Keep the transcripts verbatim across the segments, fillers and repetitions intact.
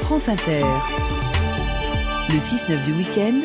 France Inter. Le six neuf du week-end.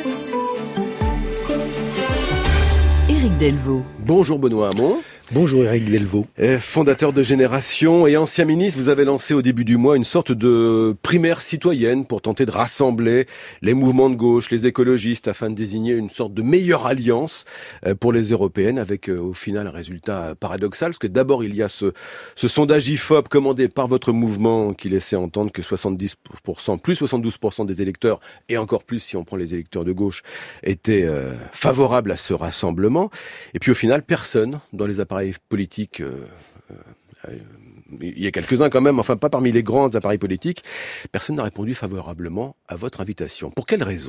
Éric Delvaux. Bonjour Benoît Hamon. Bonjour Éric Delvaux. Fondateur de Génération et ancien ministre, vous avez lancé au début du mois une sorte de primaire citoyenne pour tenter de rassembler les mouvements de gauche, les écologistes, afin de désigner une sorte de meilleure alliance pour les européennes, avec au final un résultat paradoxal, parce que d'abord il y a ce, ce sondage I F O P commandé par votre mouvement qui laissait entendre que soixante-dix pour cent, plus soixante-douze pour cent des électeurs, et encore plus si on prend les électeurs de gauche, étaient euh, favorables à ce rassemblement. Et puis au final, personne dans les appareils politiques, euh, euh, il y a quelques-uns quand même, enfin pas parmi les grands appareils politiques, personne n'a répondu favorablement à votre invitation. Pour quelle raison ?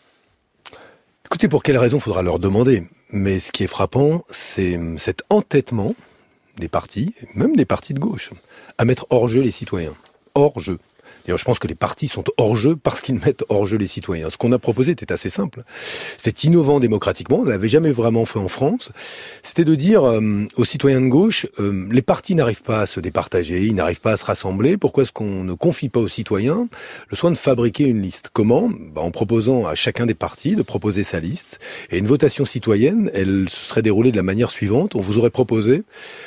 Écoutez, pour quelle raison, faudra leur demander. Mais ce qui est frappant, c'est cet entêtement des partis, même des partis de gauche, à mettre hors jeu les citoyens. Hors jeu. D'ailleurs, je pense que les partis sont hors jeu parce qu'ils mettent hors jeu les citoyens. Ce qu'on a proposé était assez simple. C'était innovant démocratiquement, on ne l'avait jamais vraiment fait en France. C'était de dire euh, aux citoyens de gauche, euh, les partis n'arrivent pas à se départager, ils n'arrivent pas à se rassembler. Pourquoi est-ce qu'on ne confie pas aux citoyens le soin de fabriquer une liste ? Comment ? Bah, en proposant à chacun des partis de proposer sa liste. Et une votation citoyenne, elle se serait déroulée de la manière suivante. On vous aurait proposé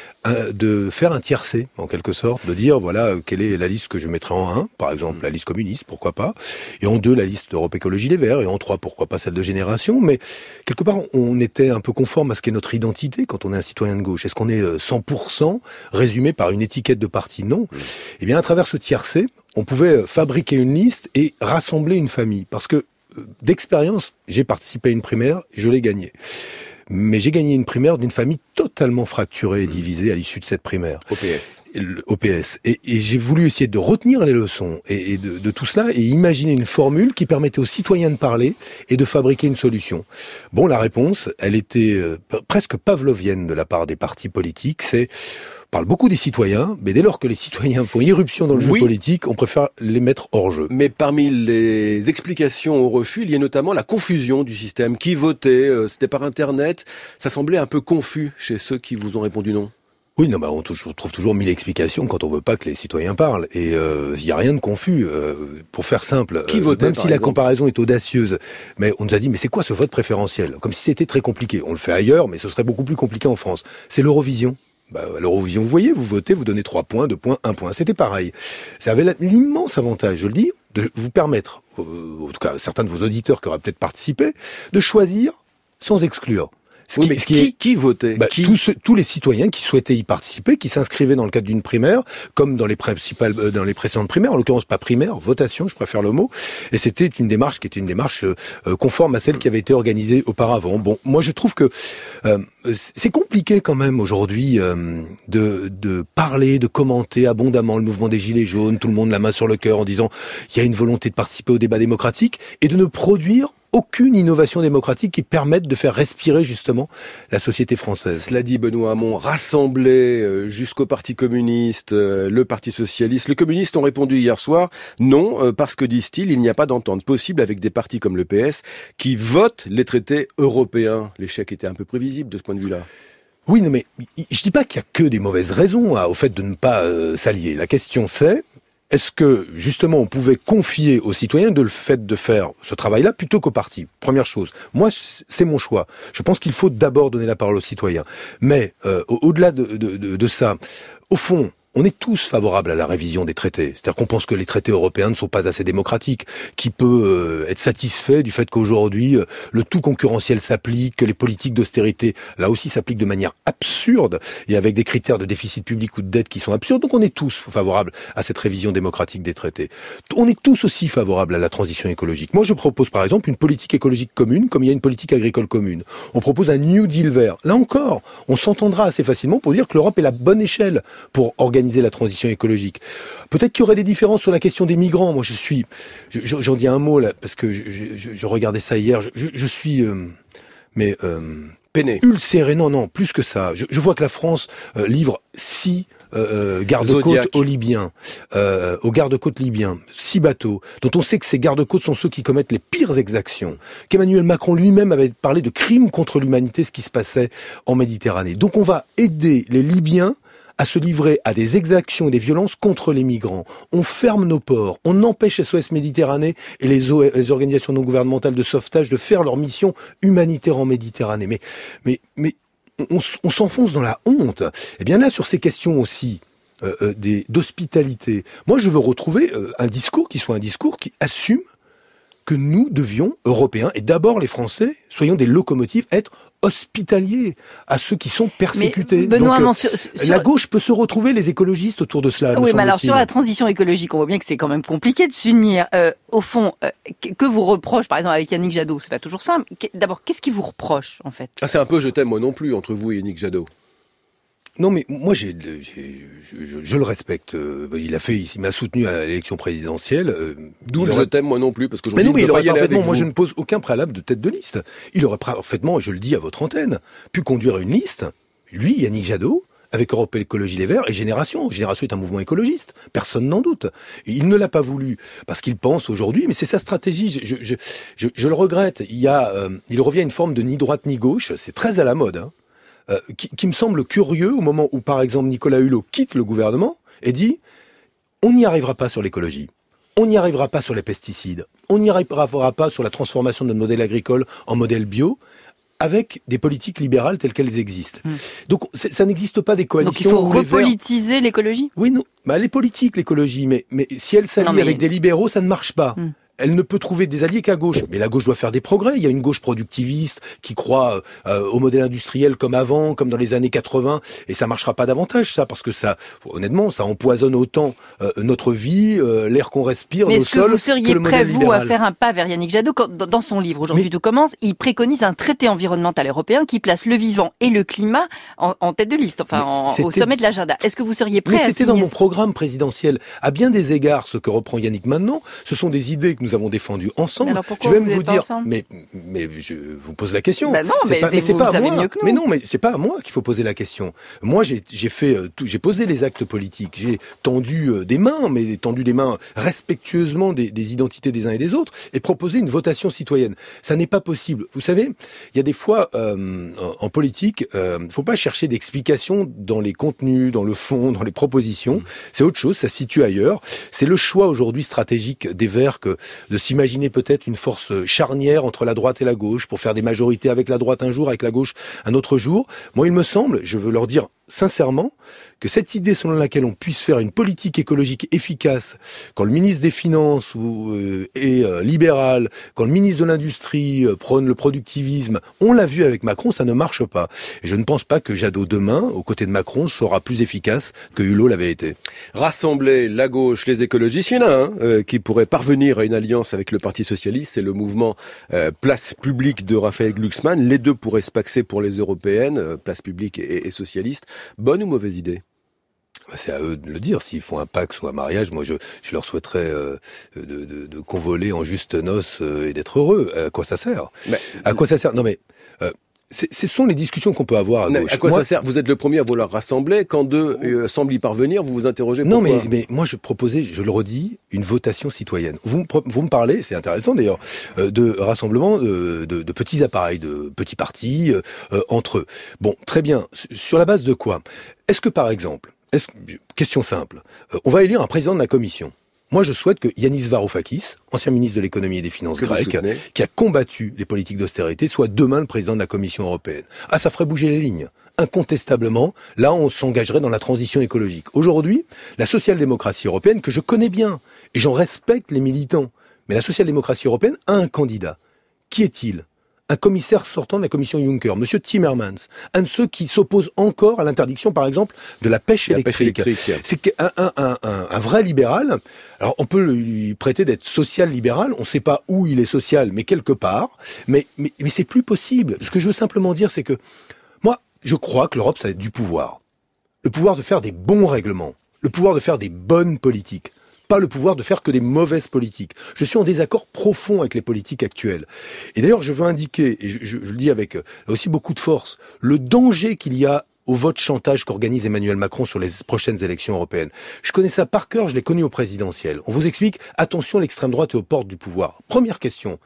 de faire un tiercé, en quelque sorte, de dire, voilà, quelle est la liste que je mettrai en un, par exemple, la liste communiste, pourquoi pas, et en deux, la liste d'Europe Écologie Les Verts, et en trois, pourquoi pas celle de Génération, mais quelque part, on était un peu conforme à ce qu'est notre identité quand on est un citoyen de gauche. Est-ce qu'on est cent pour cent résumé par une étiquette de parti ? Non. Eh bien, à travers ce tiercé, on pouvait fabriquer une liste et rassembler une famille, parce que, d'expérience, j'ai participé à une primaire, et je l'ai gagnée. Mais j'ai gagné une primaire d'une famille totalement fracturée et divisée à l'issue de cette primaire. O P S. O P S. Et, et j'ai voulu essayer de retenir les leçons et, et de, de tout cela et imaginer une formule qui permettait aux citoyens de parler et de fabriquer une solution. Bon, la réponse, elle était euh, presque pavlovienne de la part des partis politiques. C'est on parle beaucoup des citoyens, mais dès lors que les citoyens font irruption dans le jeu oui. politique, on préfère les mettre hors jeu. Mais parmi les explications au refus, il y a notamment la confusion du système. Qui votait ? euh, C'était par Internet. Ça semblait un peu confus chez ceux qui vous ont répondu non. Oui, non, bah on trouve toujours mille explications quand on veut pas que les citoyens parlent. Et il euh, y a rien de confus. Euh, pour faire simple, Qui euh, votait, même si exemple ? La comparaison est audacieuse, mais on nous a dit, mais c'est quoi ce vote préférentiel ? Comme si c'était très compliqué. On le fait ailleurs, mais ce serait beaucoup plus compliqué en France. C'est l'Eurovision. Bah, l'Eurovision, vous voyez, vous votez, vous donnez trois points, deux points, un point. C'était pareil. Ça avait l'immense avantage, je le dis, de vous permettre, euh, en tout cas certains de vos auditeurs qui auraient peut-être participé, de choisir sans exclure. Ce oui, qui, mais ce qui, qui, qui votait bah, qui... tous, ceux, tous les citoyens qui souhaitaient y participer, qui s'inscrivaient dans le cadre d'une primaire, comme dans les principales, euh, dans les précédentes primaires, en l'occurrence pas primaire, votation, je préfère le mot. Et c'était une démarche qui était une démarche euh, conforme à celle qui avait été organisée auparavant. Bon, moi je trouve que euh, c'est compliqué quand même aujourd'hui euh, de, de parler, de commenter abondamment le mouvement des Gilets jaunes, tout le monde la main sur le cœur en disant il y a une volonté de participer au débat démocratique et de ne produire aucune innovation démocratique qui permette de faire respirer justement la société française. Cela dit, Benoît Hamon, rassembler jusqu'au Parti communiste, le Parti socialiste, les communistes ont répondu hier soir, non, parce que disent-ils, il n'y a pas d'entente possible avec des partis comme le P S qui votent les traités européens. L'échec était un peu prévisible de ce point de vue-là. Oui, non mais je dis pas qu'il y a que des mauvaises raisons hein, au fait de ne pas euh, s'allier. La question c'est est-ce que, justement, on pouvait confier aux citoyens de le fait de faire ce travail-là plutôt qu'aux partis ? Première chose. Moi, c'est mon choix. Je pense qu'il faut d'abord donner la parole aux citoyens. Mais, euh, au-delà de, de, de, de ça, au fond, on est tous favorables à la révision des traités. C'est-à-dire qu'on pense que les traités européens ne sont pas assez démocratiques. Qui peut euh, être satisfait du fait qu'aujourd'hui, euh, le tout concurrentiel s'applique, que les politiques d'austérité, là aussi, s'appliquent de manière absurde et avec des critères de déficit public ou de dette qui sont absurdes. Donc on est tous favorables à cette révision démocratique des traités. On est tous aussi favorables à la transition écologique. Moi, je propose par exemple une politique écologique commune, comme il y a une politique agricole commune. On propose un New Deal vert. Là encore, on s'entendra assez facilement pour dire que l'Europe est la bonne échelle pour organiser la transition écologique. Peut-être qu'il y aurait des différences sur la question des migrants. Moi, je suis, je, j'en dis un mot là parce que je, je, je regardais ça hier. Je, je, je suis, euh, mais euh, peiné, ulcéré. Non, non, plus que ça. Je, je vois que la France euh, livre six euh, gardes-côtes aux Libyens, euh, aux gardes-côtes libyens, six bateaux, dont on sait que ces gardes-côtes sont ceux qui commettent les pires exactions. Qu'Emmanuel Macron lui-même avait parlé de crimes contre l'humanité, ce qui se passait en Méditerranée. Donc, on va aider les Libyens à se livrer à des exactions et des violences contre les migrants. On ferme nos ports, on empêche S O S Méditerranée et les, o- les organisations non gouvernementales de sauvetage de faire leur mission humanitaire en Méditerranée. Mais, mais, mais on, on s'enfonce dans la honte. Et bien là, sur ces questions aussi euh, euh, des, d'hospitalité, moi je veux retrouver euh, un discours qui soit un discours qui assume que nous devions, Européens, et d'abord les Français, soyons des locomotives, être hospitaliers à ceux qui sont persécutés. Mais Benoît, Donc, sur, sur... la gauche peut se retrouver, les écologistes, autour de cela. Oui, mais alors sur la transition écologique, on voit bien que c'est quand même compliqué de s'unir. Euh, au fond, euh, que vous reproche, par exemple, avec Yannick Jadot, c'est pas toujours simple. D'abord, qu'est-ce qu'il vous reproche, en fait ? Ah, c'est un peu je t'aime moi non plus entre vous et Yannick Jadot. Non, mais moi, j'ai, j'ai, je, je, je le respecte. Il a fait, il m'a soutenu à l'élection présidentielle. D'où le aurait... je t'aime moi non plus, parce que mais non, mais il aurait parfaitement. Moi, vous. je ne pose aucun préalable de tête de liste. Il aurait parfaitement, et je le dis à votre antenne, pu conduire une liste. Lui, Yannick Jadot, avec Europe Écologie Les Verts et Génération. Génération est un mouvement écologiste. Personne n'en doute. Et il ne l'a pas voulu parce qu'il pense aujourd'hui, mais c'est sa stratégie. Je, je, je, je le regrette. Il y a, euh, il revient à une forme de ni droite ni gauche. C'est très à la mode. Hein. Euh, qui, qui me semble curieux au moment où, par exemple, Nicolas Hulot quitte le gouvernement et dit « on n'y arrivera pas sur l'écologie, on n'y arrivera pas sur les pesticides, on n'y arrivera pas sur la transformation de notre modèle agricole en modèle bio, avec des politiques libérales telles qu'elles existent. Mmh. » Donc ça n'existe pas des coalitions... Donc il faut repolitiser Verts... l'écologie ? Oui, non, bah, elle est politique l'écologie, mais, mais si elle s'allie mais... avec des libéraux, ça ne marche pas. Mmh. Elle ne peut trouver des alliés qu'à gauche. Mais la gauche doit faire des progrès. Il y a une gauche productiviste qui croit euh, au modèle industriel comme avant, comme dans les années quatre-vingts. Et ça marchera pas davantage, ça, parce que ça, honnêtement, ça empoisonne autant euh, notre vie, euh, l'air qu'on respire, mais nos sols. Mais est-ce que vous seriez prêt, vous, libéral. à faire un pas vers Yannick Jadot quand, dans son livre, Aujourd'hui mais... tout commence, il préconise un traité environnemental européen qui place le vivant et le climat en, en tête de liste, enfin, en, au sommet de l'agenda. Est-ce que vous seriez prêt mais à c'était dans mon ce... programme présidentiel. À bien des égards, ce que reprend Yannick maintenant, ce sont des idées que nous avons défendues ensemble. Je vais vous même vous dire, ensemble mais mais je vous pose la question. Ben non, c'est mais pas, mais c'est vous, pas vous à savez moi. mieux que nous. Mais non, mais c'est pas à moi qu'il faut poser la question. Moi, j'ai j'ai fait euh, tout, j'ai posé les actes politiques, j'ai tendu euh, des mains, mais tendu des mains respectueusement des, des identités des uns et des autres, et proposé une votation citoyenne. Ça n'est pas possible. Vous savez, il y a des fois euh, en, en politique, euh, faut pas chercher d'explications dans les contenus, dans le fond, dans les propositions. Mmh. C'est autre chose. Ça se situe ailleurs. C'est le choix aujourd'hui stratégique des Verts que de s'imaginer peut-être une force charnière entre la droite et la gauche pour faire des majorités avec la droite un jour, avec la gauche un autre jour. Moi, il me semble, je veux leur dire sincèrement, que cette idée selon laquelle on puisse faire une politique écologique efficace, quand le ministre des Finances ou, euh, est euh, libéral, quand le ministre de l'Industrie euh, prône le productivisme, on l'a vu avec Macron, ça ne marche pas. Et je ne pense pas que Jadot demain, aux côtés de Macron, sera plus efficace que Hulot l'avait été. Rassembler la gauche, les écologistes, il y en a un euh, qui pourrait parvenir à une alliance avec le Parti Socialiste, c'est le mouvement euh, Place Publique de Raphaël Glucksmann. Les deux pourraient se paxer pour les européennes, euh, Place Publique et, et socialiste. Bonne ou mauvaise idée ? C'est à eux de le dire. S'ils font un pacte ou un mariage, moi je, je leur souhaiterais euh, de, de, de convoler en juste noces euh, et d'être heureux. À quoi ça sert ? Mais, À quoi ça sert ? Non mais euh, ce sont les discussions qu'on peut avoir à gauche. À quoi moi, ça sert ? Vous êtes le premier à vouloir rassembler. Quand deux euh, semblent y parvenir, vous vous interrogez pourquoi ? Non, mais, mais moi je proposais, je le redis, une votation citoyenne. Vous me, vous me parlez, c'est intéressant d'ailleurs, euh, de rassemblement de, de, de petits appareils, de petits partis euh, entre eux. Bon, très bien. Sur la base de quoi ? Est-ce que par exemple, est-ce, question simple, euh, on va élire un président de la commission. Moi, je souhaite que Yanis Varoufakis, ancien ministre de l'économie et des finances grec, qui a combattu les politiques d'austérité, soit demain le président de la Commission européenne. Ah, ça ferait bouger les lignes. Incontestablement, là, on s'engagerait dans la transition écologique. Aujourd'hui, la social-démocratie européenne, que je connais bien, et j'en respecte les militants, mais la social-démocratie européenne a un candidat. Qui est-il ? Un commissaire sortant de la commission Juncker, Monsieur Timmermans, un de ceux qui s'opposent encore à l'interdiction, par exemple, de la pêche la électrique. Pêche électrique. C'est qu'un un, un, un, un vrai libéral, alors on peut lui prêter d'être social-libéral, on ne sait pas où il est social, mais quelque part, mais, mais, mais c'est plus possible. Ce que je veux simplement dire, c'est que moi, je crois que l'Europe, ça a du pouvoir. Le pouvoir de faire des bons règlements, le pouvoir de faire des bonnes politiques. Pas le pouvoir de faire que des mauvaises politiques. Je suis en désaccord profond avec les politiques actuelles. Et d'ailleurs, je veux indiquer, et je, je, je le dis avec aussi beaucoup de force, le danger qu'il y a au vote chantage qu'organise Emmanuel Macron sur les prochaines élections européennes. Je connais ça par cœur, je l'ai connu au présidentiel. On vous explique, attention, l'extrême droite est aux portes du pouvoir. Première question,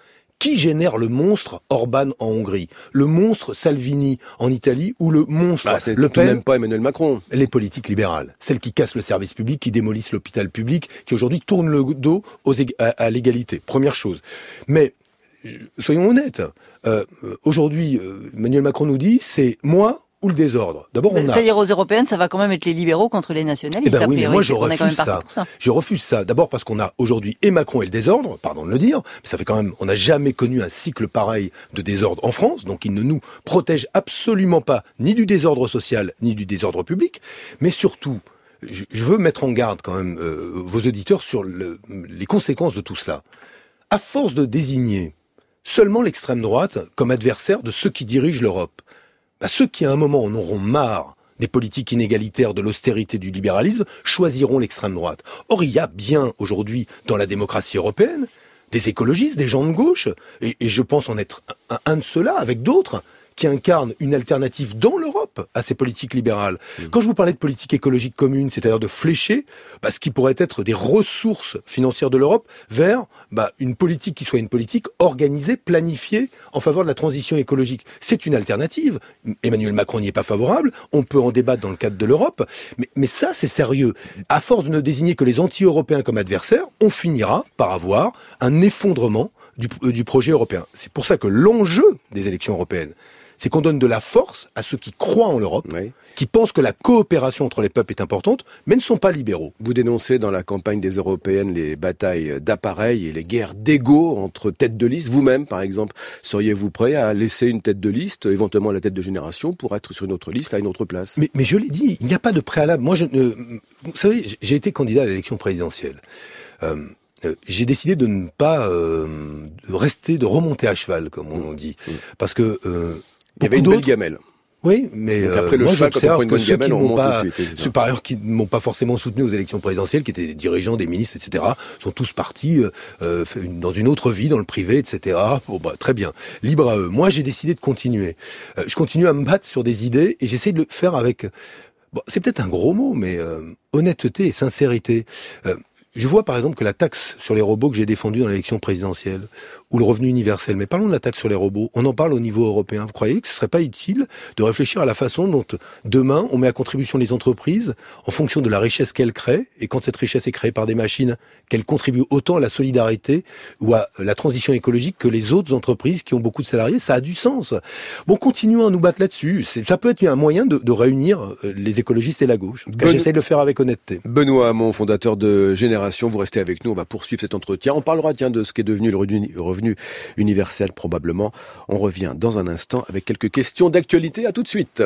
Qui génère le monstre Orban en Hongrie, le monstre Salvini en Italie ou le monstre bah, c'est Le Pen? même pas Emmanuel Macron. Les politiques libérales, celles qui cassent le service public, qui démolissent l'hôpital public, qui aujourd'hui tournent le dos aux ég- à, à l'égalité. Première chose. Mais soyons honnêtes. Euh, aujourd'hui, euh, Emmanuel Macron nous dit c'est moi ou le désordre. D'abord, on a... C'est-à-dire aux européennes, ça va quand même être les libéraux contre les nationalistes. Eh ben a oui, mais priori, moi je on est quand même refuse parti ça. pour ça. Je refuse ça. D'abord parce qu'on a aujourd'hui et Macron et le désordre, pardon de le dire, mais ça fait quand même, on n'a jamais connu un cycle pareil de désordre en France, donc il ne nous protège absolument pas ni du désordre social ni du désordre public, mais surtout, je, je veux mettre en garde quand même euh, vos auditeurs sur le, les conséquences de tout cela. À force de désigner seulement l'extrême droite comme adversaire de ceux qui dirigent l'Europe, bah, ceux qui à un moment en auront marre des politiques inégalitaires, de l'austérité, du libéralisme, choisiront l'extrême droite. Or, il y a bien aujourd'hui dans la démocratie européenne des écologistes, des gens de gauche, et, et je pense en être un, un de ceux-là, avec d'autres, qui incarnent une alternative dans l'Europe à ces politiques libérales. Mmh. Quand je vous parlais de politique écologique commune, c'est-à-dire de flécher bah, ce qui pourrait être des ressources financières de l'Europe vers bah, une politique qui soit une politique organisée, planifiée en faveur de la transition écologique. C'est une alternative. Emmanuel Macron n'y est pas favorable. On peut en débattre dans le cadre de l'Europe. Mais, mais ça, c'est sérieux. À force de ne désigner que les anti-européens comme adversaires, on finira par avoir un effondrement du, euh, du projet européen. C'est pour ça que l'enjeu des élections européennes, c'est qu'on donne de la force à ceux qui croient en l'Europe, oui. qui pensent que la coopération entre les peuples est importante, mais ne sont pas libéraux. Vous dénoncez dans la campagne des Européennes les batailles d'appareils et les guerres d'ego entre têtes de liste. Vous-même, par exemple, seriez-vous prêt à laisser une tête de liste, éventuellement la tête de génération, pour être sur une autre liste, à une autre place ? Mais, mais je l'ai dit, il n'y a pas de préalable. Moi, je, euh, vous savez, j'ai été candidat à l'élection présidentielle. Euh, Euh, j'ai décidé de ne pas euh, de rester, de remonter à cheval, comme on dit, mmh. parce que euh, il y avait une belle gamelle. Oui, mais donc après le euh, moi cheval, j'observe quand on prend une que ceux gamelle, qui on m'ont monte pas, tout de suite, ceux par ailleurs qui ne m'ont pas forcément soutenu aux élections présidentielles, qui étaient des dirigeants, des ministres, et cetera, sont tous partis euh, dans une autre vie, dans le privé, et cetera. Bon, bah, très bien, libre à eux. Moi, j'ai décidé de continuer. Euh, je continue à me battre sur des idées et j'essaie de le faire avec. Bon, c'est peut-être un gros mot, mais euh, honnêteté et sincérité. Euh, Je vois par exemple que la taxe sur les robots que j'ai défendue dans l'élection présidentielle, ou le revenu universel, mais parlons de la taxe sur les robots, on en parle au niveau européen. Vous croyez que ce serait pas utile de réfléchir à la façon dont demain on met à contribution les entreprises en fonction de la richesse qu'elles créent, et quand cette richesse est créée par des machines, qu'elles contribuent autant à la solidarité ou à la transition écologique que les autres entreprises qui ont beaucoup de salariés? Ça a du sens. Bon, continuons à nous battre là-dessus. C'est, ça peut être un moyen de, de réunir les écologistes et la gauche. Ben... J'essaie de le faire avec honnêteté. Benoît Hamon, fondateur de Génération, vous restez avec nous, on va poursuivre cet entretien. On parlera tiens de ce qui est devenu le revenu universel probablement. On revient dans un instant avec quelques questions d'actualité. À tout de suite.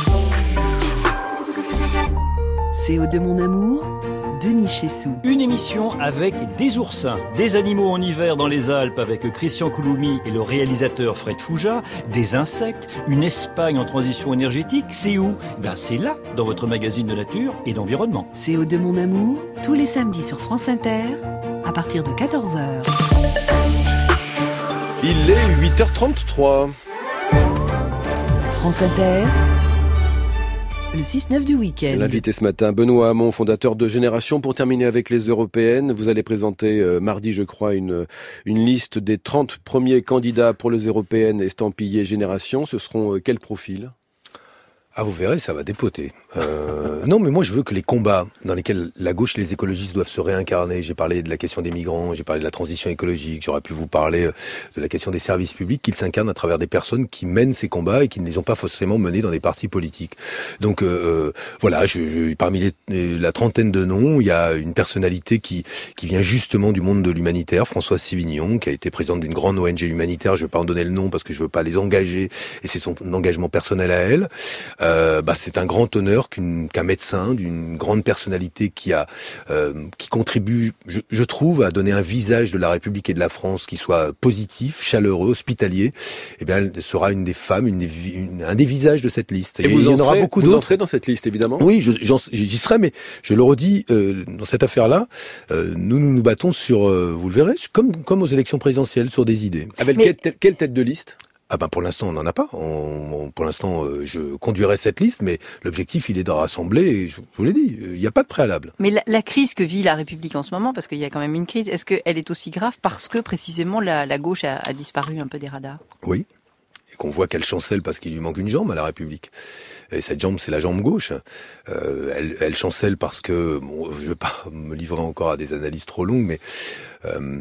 C O deux mon amour, Denis Chessou. Une émission avec des oursins, des animaux en hiver dans les Alpes avec Christian Couloumi et le réalisateur Fred Fouja, des insectes, une Espagne en transition énergétique. C'est où ? Ben c'est là, dans votre magazine de nature et d'environnement. C O deux mon amour, tous les samedis sur France Inter, à partir de quatorze heures. Il est huit heures trente-trois. France Inter, le six neuf du week-end. L'invité ce matin, Benoît Hamon, fondateur de Génération. Pour terminer avec les européennes, vous allez présenter euh, mardi, je crois, une, une liste des trente premiers candidats pour les européennes estampillées Génération. Ce seront euh, quels profils ? Ah, vous verrez, ça va dépoter. Euh, non, mais moi, je veux que les combats dans lesquels la gauche et les écologistes doivent se réincarner, j'ai parlé de la question des migrants, j'ai parlé de la transition écologique, j'aurais pu vous parler de la question des services publics, qu'ils s'incarnent à travers des personnes qui mènent ces combats et qui ne les ont pas forcément menés dans des partis politiques. Donc, euh, voilà, je, je, parmi les, la trentaine de noms, il y a une personnalité qui, qui vient justement du monde de l'humanitaire, Françoise Sivignon, qui a été présidente d'une grande O N G humanitaire. Je ne vais pas en donner le nom parce que je ne veux pas les engager, et c'est son engagement personnel à elle. Euh, bah, c'est un grand honneur qu'une, qu'un médecin d'une grande personnalité qui a euh, qui contribue, je, je trouve, à donner un visage de la République et de la France qui soit positif, chaleureux, hospitalier. Eh bien, elle sera une des femmes, une des, une, un des visages de cette liste. Et, et vous il y en, en aura serez, beaucoup vous d'autres. Vous en serez dans cette liste, évidemment. Oui, je, j'en, j'y serai, mais je le redis, euh, dans cette affaire-là, euh, nous, nous nous battons sur, euh, vous le verrez, comme comme aux élections présidentielles, sur des idées. Avec mais... quelle, quelle tête de liste ? Ah ben pour l'instant on n'en a pas. On, on, pour l'instant euh, je conduirai cette liste, mais l'objectif il est de rassembler, et je, je vous l'ai dit, il n'y a pas de préalable. Mais la, la crise que vit la République en ce moment, parce qu'il y a quand même une crise, est-ce qu'elle est aussi grave parce que précisément la, la gauche a, a disparu un peu des radars? Oui, et qu'on voit qu'elle chancelle parce qu'il lui manque une jambe à la République. Et cette jambe, c'est la jambe gauche. Euh, elle, elle chancelle parce que, bon, je ne vais pas me livrer encore à des analyses trop longues, mais... Euh,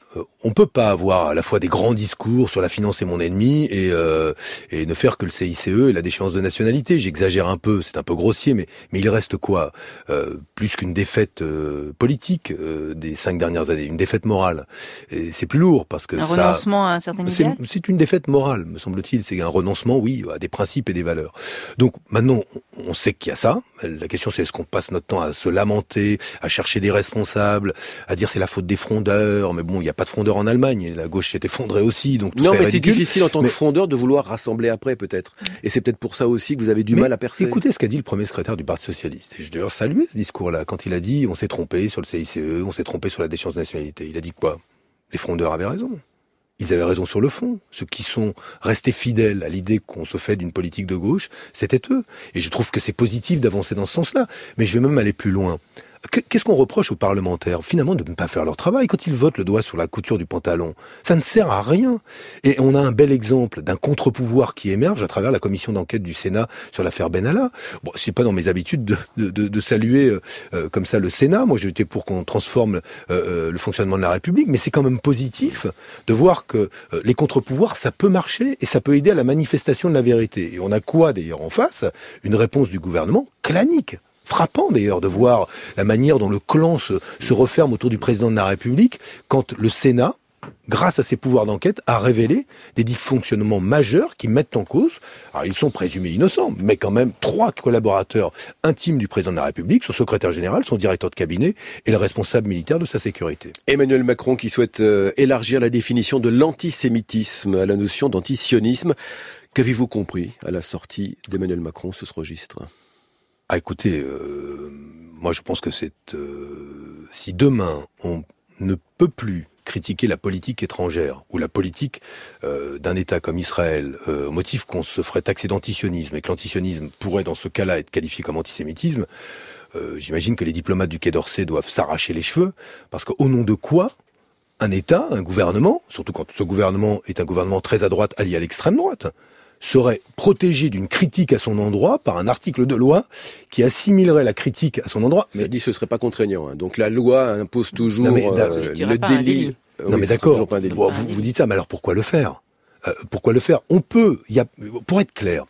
on peut pas avoir à la fois des grands discours sur la finance est mon ennemi et euh, et ne faire que le C I C E et la déchéance de nationalité. J'exagère un peu, c'est un peu grossier, mais mais il reste quoi euh, plus qu'une défaite euh, politique euh, des cinq dernières années, une défaite morale. Et c'est plus lourd parce que un ça, renoncement à un certain idéal. C'est, c'est une défaite morale, me semble-t-il. C'est un renoncement, oui, à des principes et des valeurs. Donc maintenant, on sait qu'il y a ça. La question, c'est est-ce qu'on passe notre temps à se lamenter, à chercher des responsables, à dire c'est la faute des frondeurs. Mais bon, il y a pas de frondeurs en Allemagne, la gauche s'est effondrée aussi, donc tout non, ça mais est c'est ridicule. difficile en tant mais... que frondeur de vouloir rassembler après, peut-être. Et c'est peut-être pour ça aussi que vous avez du mais mal à percer. Écoutez ce qu'a dit le premier secrétaire du Parti socialiste. Et je dois saluer ce discours-là. Quand il a dit on s'est trompé sur le C I C E, on s'est trompé sur la déchéance de nationalité. Il a dit quoi? Les frondeurs avaient raison. Ils avaient raison sur le fond. Ceux qui sont restés fidèles à l'idée qu'on se fait d'une politique de gauche, c'était eux. Et je trouve que c'est positif d'avancer dans ce sens-là. Mais je vais même aller plus loin. Qu'est-ce qu'on reproche aux parlementaires? Finalement, de ne pas faire leur travail. Quand ils votent le doigt sur la couture du pantalon, ça ne sert à rien. Et on a un bel exemple d'un contre-pouvoir qui émerge à travers la commission d'enquête du Sénat sur l'affaire Benalla. Bon, c'est pas dans mes habitudes de, de, de, de saluer euh, comme ça le Sénat. Moi, j'étais pour qu'on transforme euh, le fonctionnement de la République, mais c'est quand même positif de voir que euh, les contre-pouvoirs, ça peut marcher et ça peut aider à la manifestation de la vérité. Et on a quoi d'ailleurs en face? Une réponse du gouvernement clanique. Frappant d'ailleurs de voir la manière dont le clan se, se referme autour du président de la République quand le Sénat, grâce à ses pouvoirs d'enquête, a révélé des dysfonctionnements majeurs qui mettent en cause, alors ils sont présumés innocents, mais quand même trois collaborateurs intimes du président de la République, son secrétaire général, son directeur de cabinet et le responsable militaire de sa sécurité. Emmanuel Macron qui souhaite euh, élargir la définition de l'antisémitisme à la notion d'antisionisme. Qu'avez-vous compris à la sortie d'Emmanuel Macron sur ce registre ? Ah, écoutez, euh, moi je pense que c'est euh, si demain on ne peut plus critiquer la politique étrangère ou la politique euh, d'un État comme Israël euh, au motif qu'on se ferait taxer d'antisionisme et que l'antisionisme pourrait dans ce cas-là être qualifié comme antisémitisme, euh, j'imagine que les diplomates du Quai d'Orsay doivent s'arracher les cheveux parce qu'au nom de quoi un État, un gouvernement, surtout quand ce gouvernement est un gouvernement très à droite allié à l'extrême droite, serait protégé d'une critique à son endroit par un article de loi qui assimilerait la critique à son endroit. Mais ça dit que ce serait pas contraignant. Hein. Donc la loi impose toujours non, mais, euh, le délit. délit. Non oui, mais d'accord, bon, vous, vous dites ça, mais alors pourquoi le faire euh, Pourquoi le faire On peut, y a, pour être clair,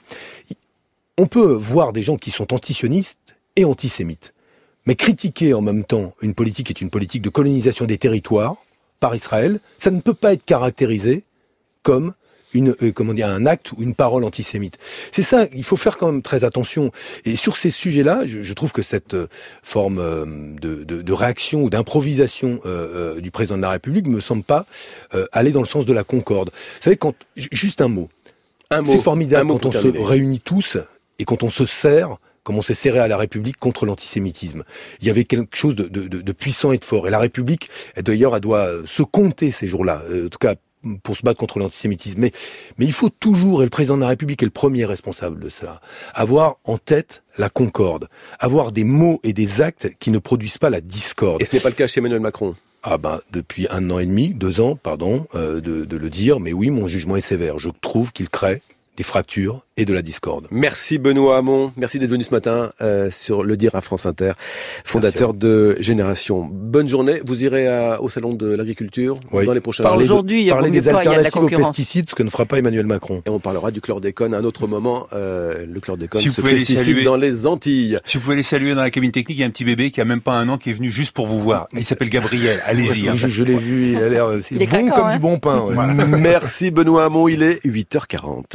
on peut voir des gens qui sont antisionistes et antisémites, mais critiquer en même temps une politique qui est une politique de colonisation des territoires par Israël, ça ne peut pas être caractérisé comme une euh, comment dire un acte ou une parole antisémite. C'est ça, il faut faire quand même très attention. Et sur ces sujets-là, je, je trouve que cette euh, forme euh, de, de, de réaction ou d'improvisation euh, euh, du président de la République me semble pas euh, aller dans le sens de la concorde. Vous savez, quand juste un mot, un mot c'est formidable mot quand on terminer. se réunit tous et quand on se serre, comme on s'est serré à la République contre l'antisémitisme. Il y avait quelque chose de, de, de, de puissant et de fort. Et la République, elle, d'ailleurs, elle doit se compter ces jours-là. Euh, en tout cas, pour se battre contre l'antisémitisme. Mais, mais il faut toujours, et le président de la République est le premier responsable de cela, avoir en tête la concorde, avoir des mots et des actes qui ne produisent pas la discorde. Et ce n'est pas le cas chez Emmanuel Macron. Ah ben, depuis un an et demi, deux ans, pardon, euh, de, de le dire, mais oui, mon jugement est sévère. Je trouve qu'il crée des fractures et de la discorde. Merci Benoît Hamon, merci d'être venu ce matin euh, sur Le Dire à France Inter, fondateur de Génération. Bonne journée, vous irez à, au salon de l'agriculture oui. dans les prochains jours. Aujourd'hui, il y a parler des pas, alternatives de aux pesticides, ce que ne fera pas Emmanuel Macron. Et on parlera du chlordécone à un autre moment, euh, le chlordécone, si ce pesticide dans les Antilles. Si vous pouvez les saluer dans la cabine technique, il y a un petit bébé qui a même pas un an qui est venu juste pour vous voir. Il s'appelle Gabriel, allez-y. Hein. Je, je l'ai vu, il a l'air c'est il bon craquant, comme hein. du bon pain. Ouais. Merci Benoît Hamon, il est huit heures quarante.